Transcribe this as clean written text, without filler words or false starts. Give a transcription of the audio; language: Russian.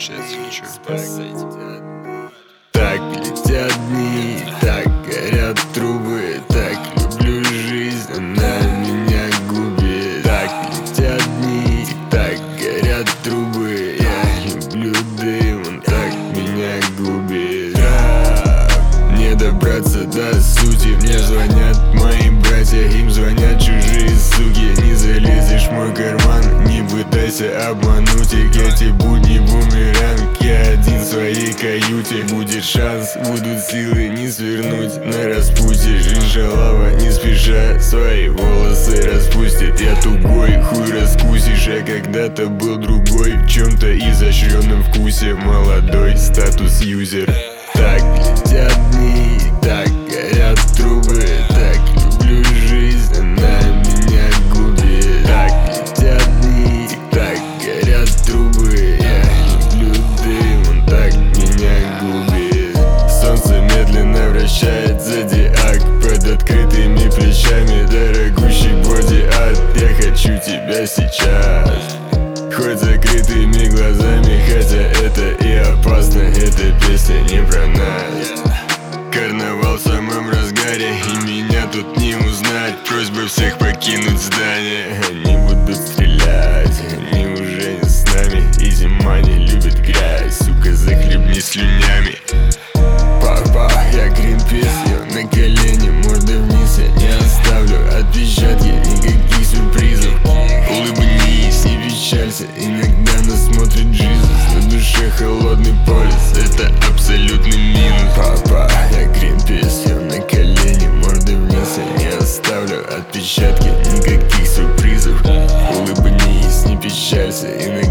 получается ничего. Так летят дни, так горят трубы, так люблю жизнь, она меня губит. Так летят дни, так горят трубы, я люблю дым, он так меня губит. Не добраться до сути, мне звонят мои братья, им звонят чужие суки. Не залезешь в мой карман, не пытайся обмануть их. Эти будни бумеранг, я один в своей каюте. Будет шанс, будут силы не свернуть на распутье. Жизнь шалава, не спеша свои волосы распустит. Я тугой, хуй раскусишь, а когда-то был другой, в чем-то изощренном вкусе. Молодой статус юзер. Так летят дни, так горят трубы, так люблю жизнь, она меня губит. Так летят дни, так горят трубы, я люблю дым, он так меня губит. Солнце медленно вращает зодиак под открытыми плечами. Дорогущий боди-арт, я хочу тебя сейчас. Хоть закрытыми глазами, хотя это и опасно. Эта песня не про нас. Карнавал в самом разгаре, и меня тут не узнать. Просьба всех покинуть здание. Они будут стрелять, они уже не с нами. И зима не любит грязь, сука, захлебни слюнями. Папа, я Гринпис, я на колени, морда вниз. Я не оставлю отпечатки, никаких сюрпризов. Улыбнись, не печалься, иногда нас смотрит Джизус. На душе холодный полюс, это абсолютный минус. Папа, я Гринпис, я на колени, морда вниз. Я не оставлю отпечатки, никаких сюрпризов. Улыбнись, не печалься, иногда